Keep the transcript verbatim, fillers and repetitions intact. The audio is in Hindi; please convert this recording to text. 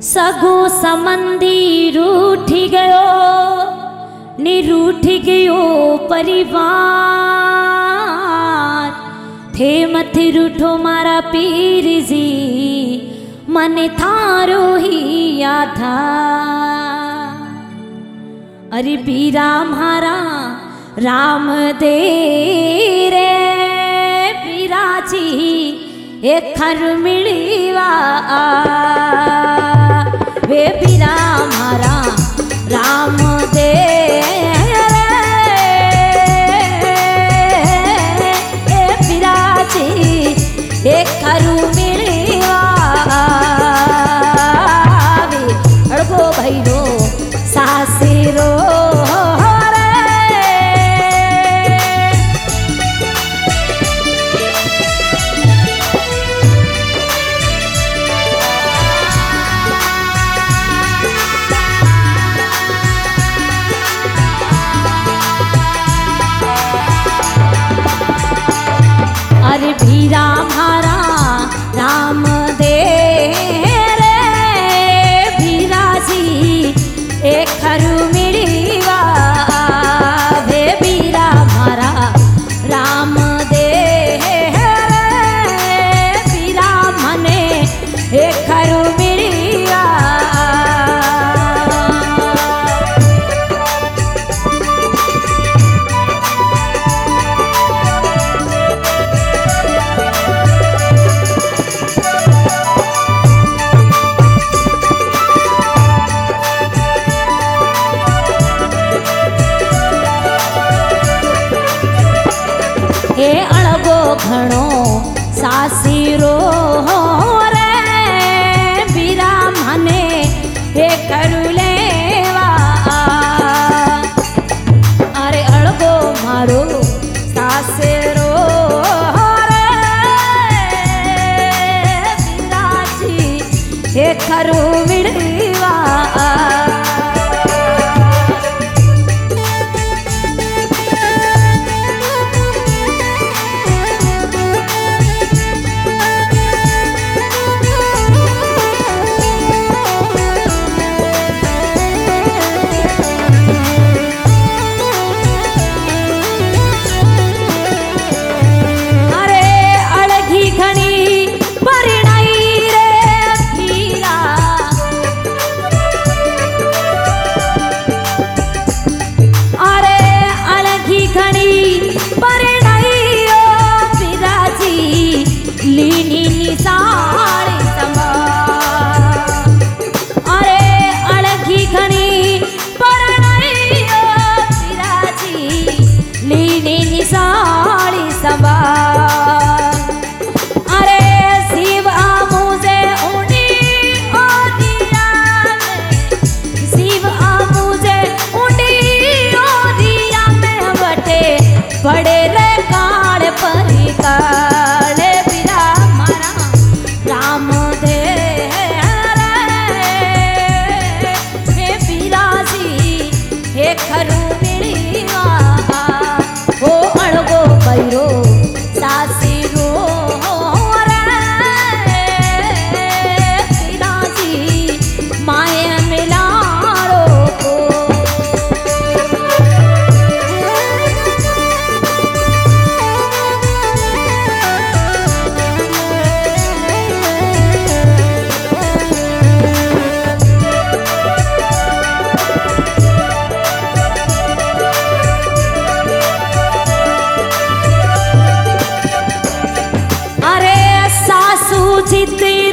सगो संबंधी रूठी गयो निरूठी गयो परिवार थे मथे रूठो मारा पीर जी मन थारो ही आधा। अरे पीरा मारा राम दे रे पीरा जी एक खर मिलीवा वे पीरा मारा राम दे रे ए पीरा जी एक खर मिलीवा वे अड़गो भैरो सासिरो पीरा मारा राम दे रे पीरा जी एक खरु मिलीवा वे पीरा मारा राम दे रे पीरा मने एक खरु मिलीवा। हे अड़गो घणो सासिरो रे पीरा मने हे करू लेवा। अरे अड़गो मारो सासिरो रे पीरा जी हे करू मिलवा। बड़े रे काल परी काले पीरा मारा राम दे रे हे पीरा जी हे खरु मिलीवा ओ अड़गो भैरो सासिरो रे पीरा जी माया मिलारो को। चित्ती